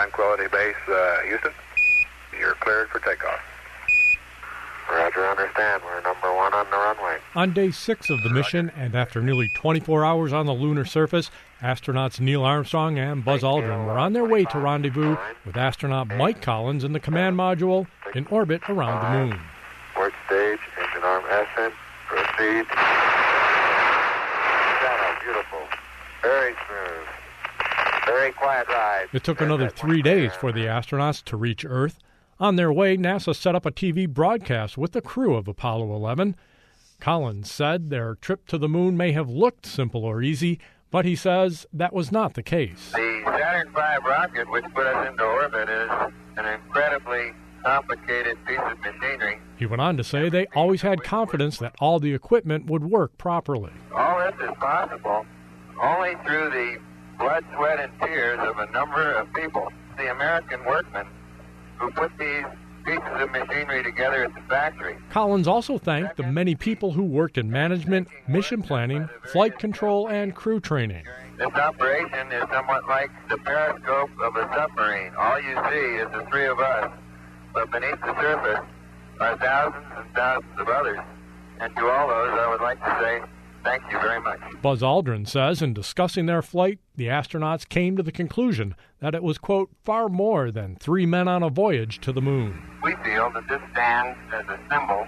Tranquility Base, Houston. You're cleared for takeoff. Roger, understand. We're number 1 on the runway. On day 6 of the mission, and after nearly 24 hours on the lunar surface, astronauts Neil Armstrong and Buzz Aldrin were on their way to rendezvous with astronaut Mike Collins in the command module in orbit around the moon. Port stage, engine arm ascent, proceed. Beautiful. Very smooth. Very quiet ride. It took another 3 days for the astronauts to reach Earth. On their way, NASA set up a TV broadcast with the crew of Apollo 11. Collins said their trip to the moon may have looked simple or easy, but he says that was not the case. The Saturn V rocket, which put us into orbit, is an incredibly complicated piece of machinery. He went on to say they always had confidence that all the equipment would work properly. All this is possible only through the blood, sweat, and tears of a number of people. The American workmen who put these pieces of machinery together at the factory. Collins also thanked the many people who worked in management, mission planning, flight control, and crew training. This operation is somewhat like the periscope of a submarine. All you see is the three of us, but beneath the surface are thousands and thousands of others. And to all those, I would like to say thank you very much. Buzz Aldrin says in discussing their flight, the astronauts came to the conclusion that it was, quote, far more than 3 men on a voyage to the moon. We feel that this stands as a symbol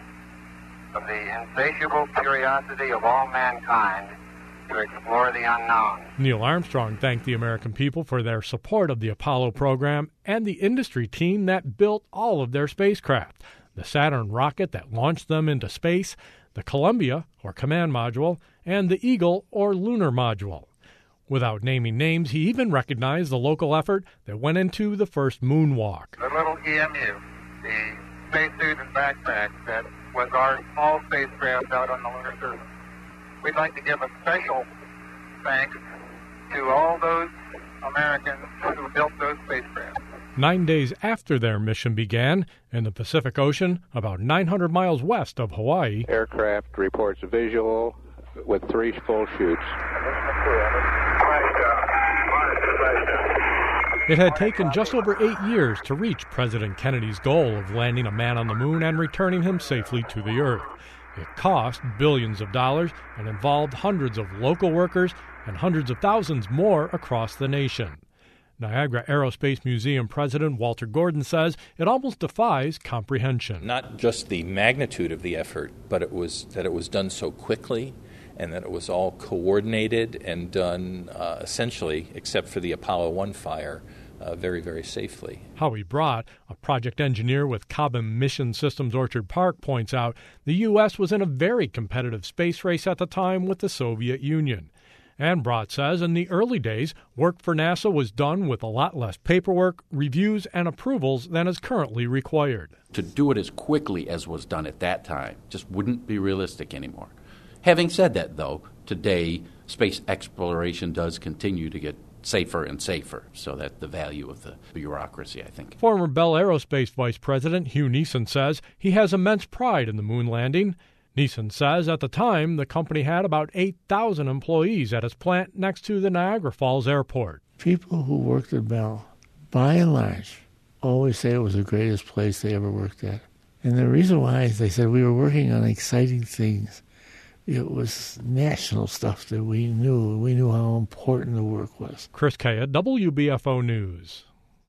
of the insatiable curiosity of all mankind to explore the unknown. Neil Armstrong thanked the American people for their support of the Apollo program and the industry team that built all of their spacecraft, the Saturn rocket that launched them into space, the Columbia, or command module, and the Eagle, or lunar module. Without naming names, he even recognized the local effort that went into the first moonwalk. The little EMU, the spacesuit and backpack that was our small spacecraft out on the lunar surface. We'd like to give a special thanks to all those Americans who built those spacecraft. 9 days after their mission began, in the Pacific Ocean, about 900 miles west of Hawaii, aircraft reports visual with 3 full shoots. It had taken just over 8 years to reach President Kennedy's goal of landing a man on the moon and returning him safely to the Earth. It cost billions of dollars and involved hundreds of local workers and hundreds of thousands more across the nation. Niagara Aerospace Museum President Walter Gordon says it almost defies comprehension. Not just the magnitude of the effort, but it was done so quickly and that it was all coordinated and done essentially, except for the Apollo 1 fire, very, very safely. Howie Brott, a project engineer with Cobham Mission Systems Orchard Park, points out the U.S. was in a very competitive space race at the time with the Soviet Union. And Brott says in the early days, work for NASA was done with a lot less paperwork, reviews, and approvals than is currently required. To do it as quickly as was done at that time just wouldn't be realistic anymore. Having said that, though, today space exploration does continue to get safer and safer, so that the value of the bureaucracy, I think. Former Bell Aerospace Vice President Hugh Neeson says he has immense pride in the moon landing. Neeson says at the time the company had about 8,000 employees at its plant next to the Niagara Falls Airport. People who worked at Bell, by and large, always say it was the greatest place they ever worked at. And the reason why is they said we were working on exciting things. It was national stuff that we knew. We knew how important the work was. Chris Kaya, WBFO News.